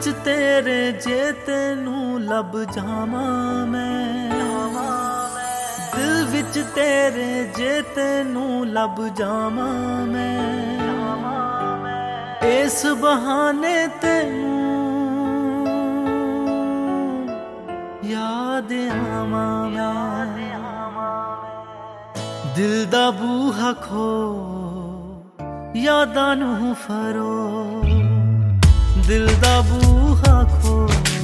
विच तेरे जे तेनू लब जावां मैं, दिल विच तेरे जे तेनू लब जावां मैं, इस बहाने तेनू याद आवां मैं। दिल दा बूहा खो यादां नू फरो, दिल दा बूहा खो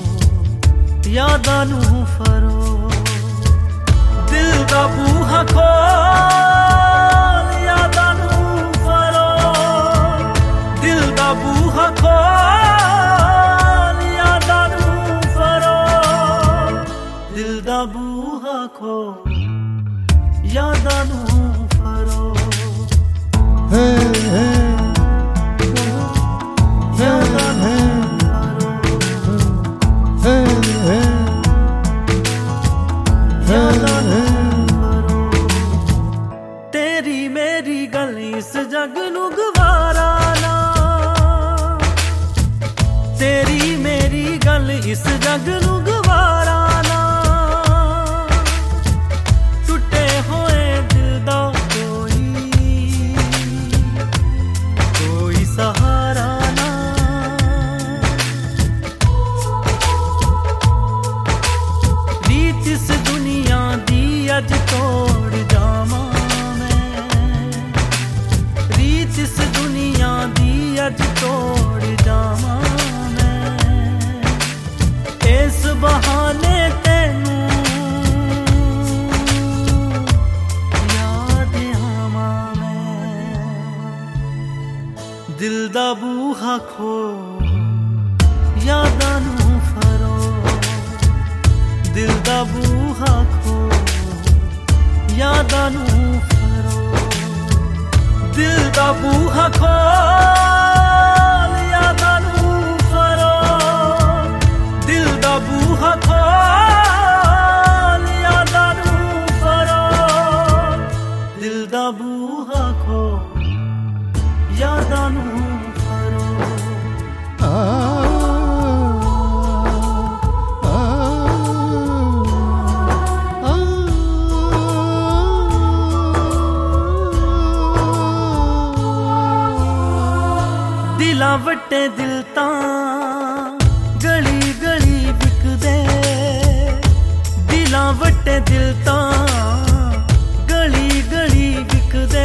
यादां नू फरो, दिल दा बूहा खो यादां नू फरो, दिल दा बूहा खो यादां नू फरो, दिल दा बूहा खो यादां नू फरो। यादां नू तेरी मेरी गल इस जग नू गवारा ना, तेरी मेरी गल इस जग नू गवारा ना, टुटे होए दिल दा कोई सहारा ना, रीत इस दुनिया दी अज तोड़ जावां मैं, रीत इस दुनिया दी अज तोड़ जावां मैं, इस बहाने तेनू याद आवां मैं। दिल दा बूहा खो यादां नू फरो, दिल दा बूहा खो यादां नू फरो, दिल दा बूहा खो यादां नू फरो, दिल दा बूहा खो यादां नू फरो, दिल दा बूहा खो यादां नू फरो। दिलां वट्टे दिल तां गली गली विकदे, दिलां वट्टे दिल तां गली गली विकदे,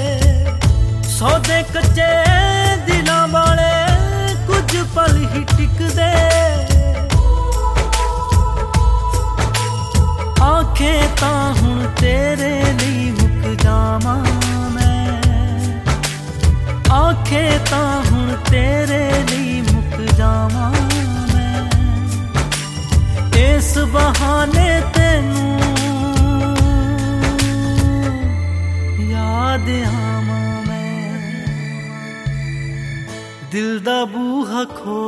सौदे कच्चे दिलां वाले कुछ पल ही टिकदे, आंखें तां हुण तेरे लिए मुक जावां मैं, आंखें तां हुण तेरे लिए मुक जावां मैं, इस बहाने तेनू याद आवां मैं। दिल दा बूहा खो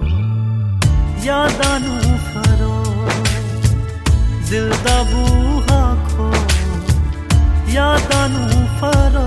यादां नू फरो, दिल दा बूहा खो यादां नू फरो।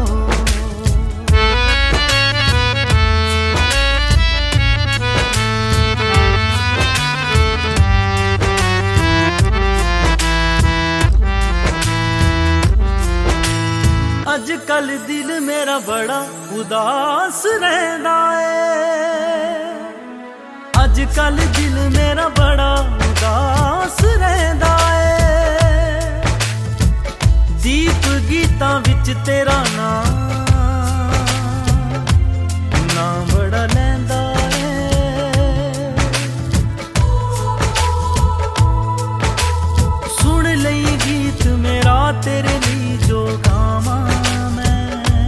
अज कल दिल मेरा बड़ा उदास रहंदा है, अज कल दिल मेरा बड़ा उदास रहंदा है, दीप गीतां विच तेरा नाम बड़ा लैंदा है, सुन लई गीत मेरा तेरे लिए जो गावां मैं,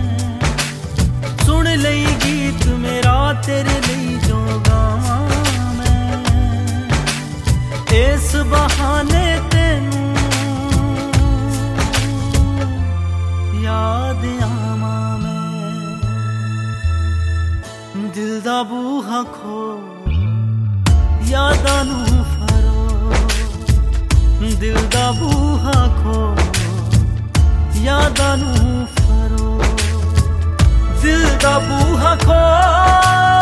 सुन लई गीत मेरा तेरे लिए जो गावां मैं, इस बहाने तेनू याद आवां मैं। दिल दा बूहा खो यादां नू फरो, दिल दा बूहा खो यादां नू फरो, दिल दा बूहा खो